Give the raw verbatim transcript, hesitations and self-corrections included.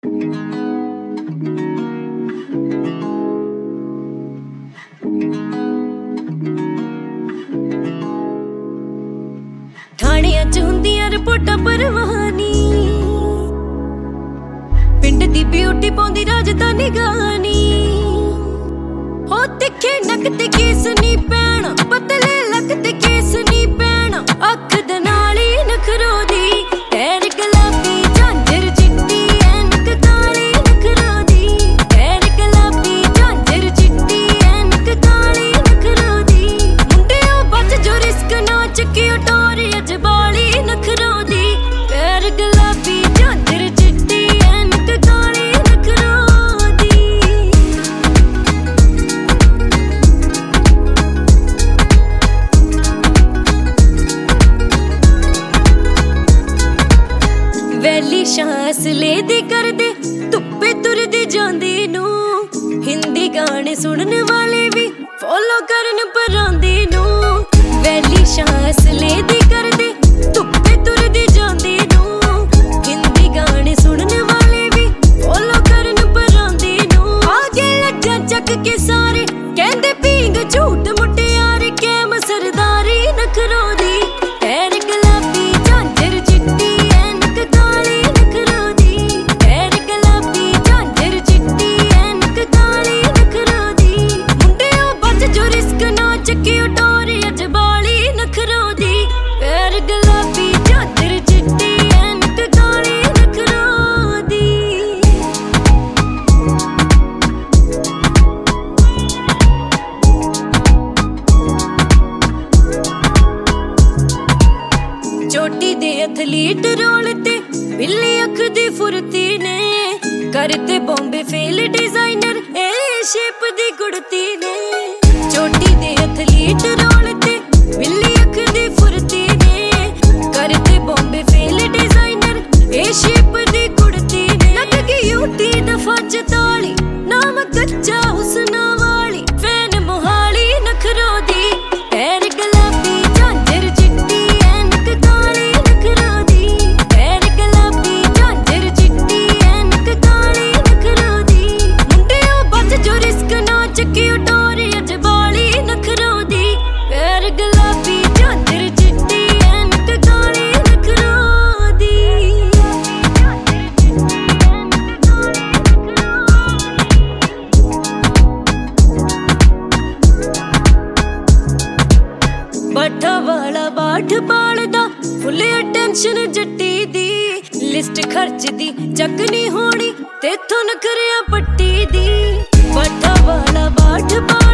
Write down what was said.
ठाणियां च हुंदियां रिपोर्टां परवानी, पिंड दी ब्यूटी पाउंदी राजधानी गानी। हो तिखे नक ते केस नी पैणा, पतले लक ते केस नी पैणा, अख दे नाल ही नखरो दी, पैर गुलाबी झांजर चिट्टी ऐनक काली नखरो दी, पैर गुलाबी झांजर चिट्टी ऐनक काली नखरो दी। मुंडिओ बच जो रिस्क ना चुकियो टोरी अज बाली नखरो दी, पैर गुलाबी झांजर चिट्टी ऐनक काली नखरो दी। वैली सांस लेदी करदे धुप्पे तुरदी जांदी नू, हिंदी गाने सुनने वाले भी फॉलो करन परांदी नू। वैली सांस लेदी करदे धुप्पे तुरदी जांदी नू, हिंदी गाने सुनने वाले भी फॉलो करन परांदी नू। आगे लज्जा चक के सारे कहंदे पींग झूठ मुटियार कैम सरदारी नखरो दी, पैर गुलाबी झांजर चिट्टी ऐनक काली नखरो दी, पैर गुलाबी झांजर चिट्टी ऐनक काली नखरो दी। मुंडिओ बच जो रिस्क ना चुकियो टोरी अज बाली नखरो दी, पैर गुलाबी झांजर चिट्टी ऐनक काली नखरो दी। चोटी दे एथलीट रोलते बिल्ली अख दी फुरती ने, करते बॉम्बे फेल डिजाइनर ए शेप दी कुड़ती ने। चोटी दे एथलीट रोलते बिल्ली अख दी फुरती ने, करते बॉम्बे फेल डिजाइनर ए शेप दी कुड़ती ने। लग गई यूटी दफा चताली नाम कच्चा हुस्ना वाली, फैन मोहाली नखरो दी, पैर गुलाबी झांजर चिट्टी ऐनक काली नखरो दी, पैर गुलाबी झांजर चिट्टी ऐनक काली नखरो दी। मुंडिओ बच जो रिस्क ना चुकियो टोरी अज बाली नखरो दी, पैर गुलाबी झांजर चिट्टी ऐनक काली नखरो दी। बाठा वाला बाठ पालदा फुल अटेंशन जट्टी दी, लिस्ट खर्च दी चक नी होनी तेथों नखरिया पट्टी दी। बाठा वाला बाठ